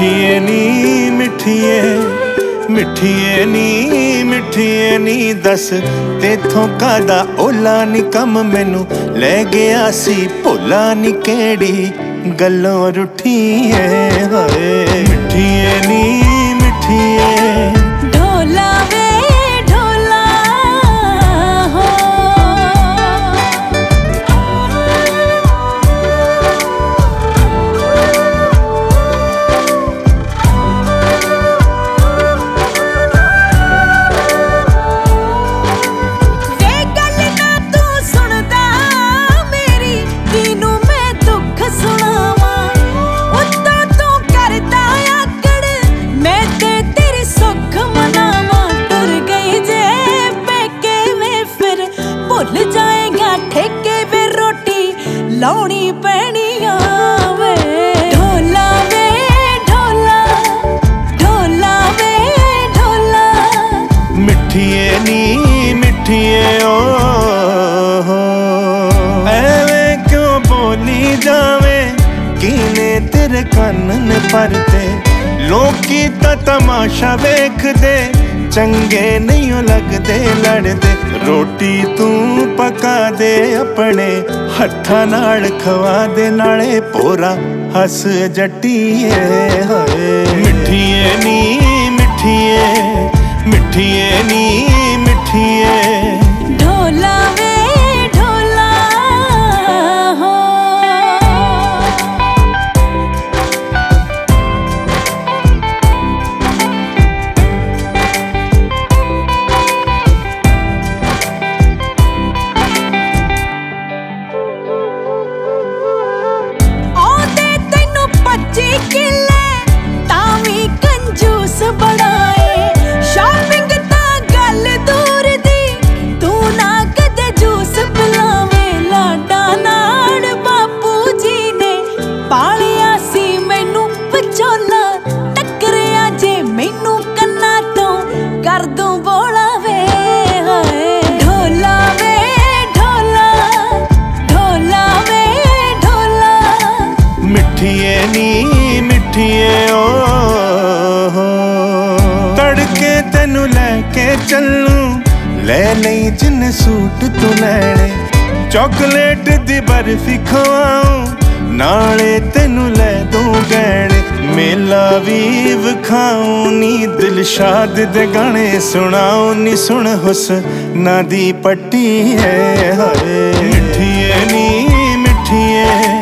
मिठिए नी मिठिए मिठिए नी दस तेथों कादा ओला नी कम मैनू लै गया सी भोला नी केड़ी गल्लों रुठी है हाय मिठिए नी मिठिए ढोला वे ढोला हो वे गल ना तू सुनदा मेरी तीनू मैं दुख सुनावा उत्ता तू करदा आकड़ मैं ते तेरी सुख मनावा तुर गई जे पेके वे फिर भुल जाएगा ठेके वे रोटी लाउनी पैनी आवे ढोला वे ढोला ढोला वे ढोला मिठिए नी मिठिए ओ एवें क्यों बोली जावे कीने तेरे कन्न ने परते लोकी ता तमाशा वेखदे चंगे नहीं लगदे लड़दे रोटी तू पका दे अपने हत्थां नाल खवा दे नाले पोरा हस जट्टीए हाय मिठिए नी मिठिए मिठिए नी मिठिए ढोला वे ढोला हो आउंदे तैनू 25 किले तावी कंजूस बनाए शॉपिंग ता गल दूर दी तू ना कदे जूस पिलावे लाडा नाल बापू जी ने पालिया सी मैनू विचोला टकरिया जे मैनू कन्ना तो कर दूं बोला वे हाय ढोला वे ढोला ढोला वे ढोला मिठिए नी मिठिए ओ तड़के तेनू लैके चलूं ले लई जिन सूट तू लैणे चॉकलेट दी बर्फी खवाऊं नाले तेनू लै दूं गहणे मेला भी विखाऊं नी दिलशाद दे गाने सुनाऊं नी सुन हुस्ना दी पट्टी है हाय मिठिए नी मिठिए